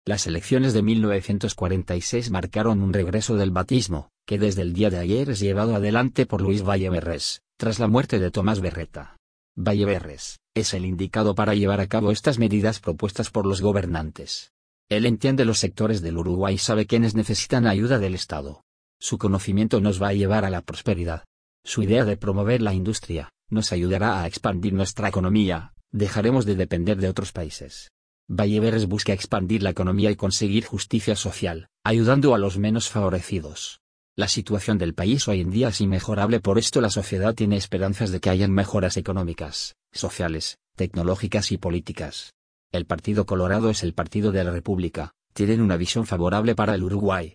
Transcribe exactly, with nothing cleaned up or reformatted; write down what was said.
Las elecciones de mil novecientos cuarenta y seis marcaron un regreso del batismo, que desde el día de ayer es llevado adelante por Luis Valleverres, tras la muerte de Tomás Berreta. Valleverres es el indicado para llevar a cabo estas medidas propuestas por los gobernantes. Él entiende los sectores del Uruguay y sabe quienes necesitan ayuda del Estado. Su conocimiento nos va a llevar a la prosperidad. Su idea de promover la industria nos ayudará a expandir nuestra economía, dejaremos de depender de otros países. Valleverres busca expandir la economía y conseguir justicia social, ayudando a los menos favorecidos. La situación del país hoy en día es inmejorable, por esto la sociedad tiene esperanzas de que hayan mejoras económicas, sociales, tecnológicas y políticas. El Partido Colorado es el partido de la República, tienen una visión favorable para el Uruguay.